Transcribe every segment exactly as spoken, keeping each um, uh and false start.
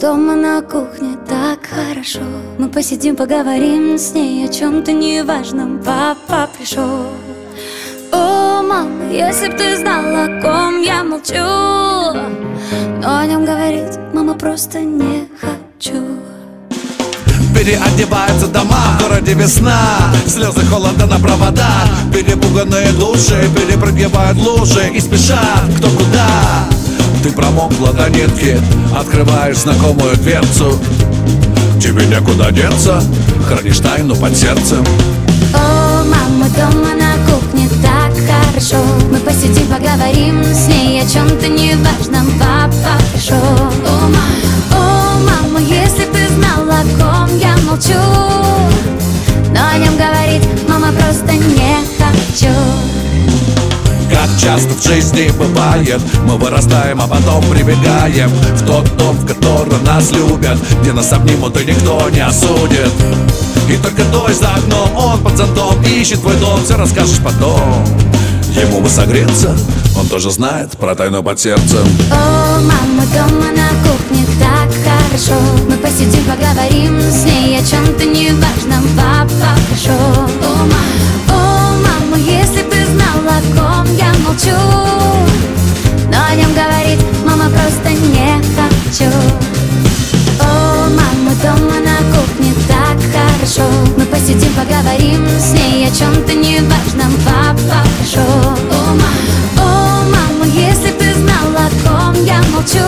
дома на кухне, так хорошо. Мы посидим, поговорим с ней о чем-то неважном. Папа пришел. О, мама, если б ты знала, о ком я молчу, но о нем говорить, мама, просто не хочу. Переодеваются дома, в городе весна, слезы холода на проводах. Перепуганные души перепрыгивают лужи и спешат кто куда. Ты промокла до нитки, открываешь знакомую дверцу. Тебе некуда деться, хранишь тайну под сердцем. О, мама, дома на кухне, так хорошо. Мы посидим, поговорим с ней о чем-то неважном. Папа пришел. О, мама, о, мама, если б ты знала, о ком я молчу, но о нем говорить, мама, просто не хочу. Как часто в жизни бывает, мы вырастаем, а потом прибегаем в тот дом, в котором нас любят, где нас обнимут и никто не осудит. И только дождь за окном, он под зонтом ищет твой дом, все расскажешь потом. Ему бы согреться, он тоже знает про тайну под сердцем. О, мама, дома на кухне, так хорошо. Мы посидим, поговорим с ней о чем-то неважном. Папа пришел. О, мама, о, мама, если б ты знала, о ком я молчу, но о нем говорить, мама, просто не хочу. О, мама, дома на кухне, так хорошо. Мы посидим, поговорим с ней о чем-то неважном. Папа пришел. О, мама, о, мама, если б ты знала, о ком я молчу,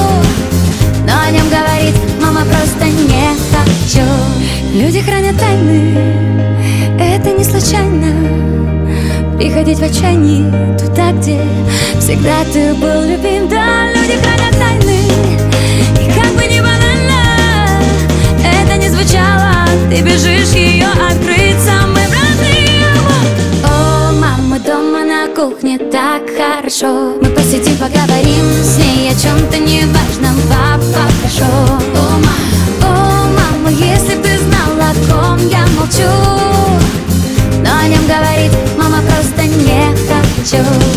но о нем говорить, мама, просто не хочу. Люди хранят тайны, это не случайно. Приходить в отчаянии туда, где всегда ты был любим. Да, люди хранят тайны, и как бы ни банально это не звучало, ты бежишь ее открыть самым родным. О, мама, дома на кухне, так хорошо. Мы посидим, поговорим с ней о чем-то неважном. Папа пришел. О, мама, о, мама, если б ты знала, о ком я молчу, но о нем говорить, мама, просто не хочу.